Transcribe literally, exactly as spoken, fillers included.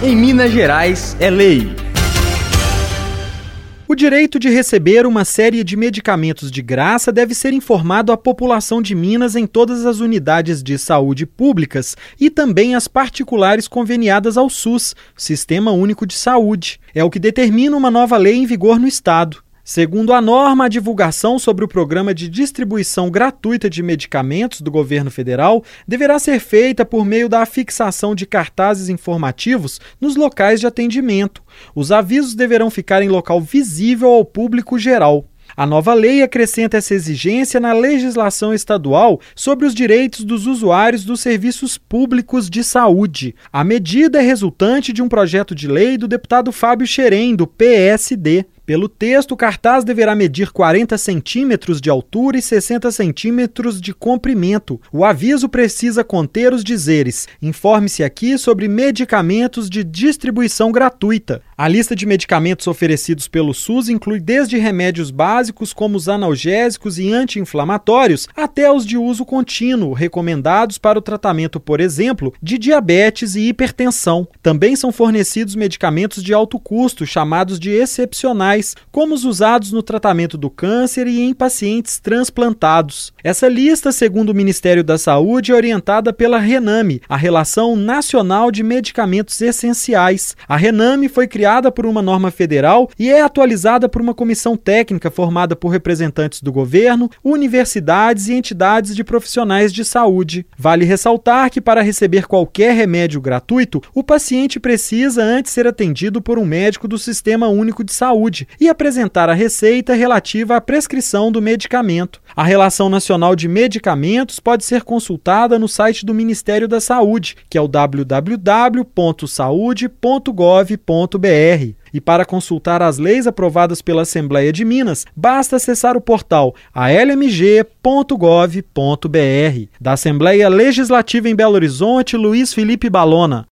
Em Minas Gerais é lei. O direito de receber uma série de medicamentos de graça deve ser informado à população de Minas em todas as unidades de saúde públicas e também às particulares conveniadas ao SUS, Sistema Único de Saúde. É o que determina uma nova lei em vigor no estado. Segundo a norma, a divulgação sobre o programa de distribuição gratuita de medicamentos do governo federal deverá ser feita por meio da afixação de cartazes informativos nos locais de atendimento. Os avisos deverão ficar em local visível ao público geral. A nova lei acrescenta essa exigência na legislação estadual sobre os direitos dos usuários dos serviços públicos de saúde. A medida é resultante de um projeto de lei do deputado Fábio Xerém, do P S D. Pelo texto, o cartaz deverá medir quarenta centímetros de altura e sessenta centímetros de comprimento. O aviso precisa conter os dizeres: informe-se aqui sobre medicamentos de distribuição gratuita. A lista de medicamentos oferecidos pelo SUS inclui desde remédios básicos como os analgésicos e anti-inflamatórios até os de uso contínuo, recomendados para o tratamento, por exemplo, de diabetes e hipertensão. Também são fornecidos medicamentos de alto custo, chamados de excepcionais, como os usados no tratamento do câncer e em pacientes transplantados. Essa lista, segundo o Ministério da Saúde, é orientada pela RENAME, a Relação Nacional de Medicamentos Essenciais. A RENAME foi criada por uma norma federal e é atualizada por uma comissão técnica formada por representantes do governo, universidades e entidades de profissionais de saúde. Vale ressaltar que, para receber qualquer remédio gratuito, o paciente precisa antes ser atendido por um médico do Sistema Único de Saúde e apresentar a receita relativa à prescrição do medicamento. A Relação Nacional de Medicamentos pode ser consultada no site do Ministério da Saúde, que é o w w w ponto saude ponto gov ponto b r. E para consultar as leis aprovadas pela Assembleia de Minas, basta acessar o portal a l m g ponto gov ponto b r. Da Assembleia Legislativa em Belo Horizonte, Luiz Felipe Balona.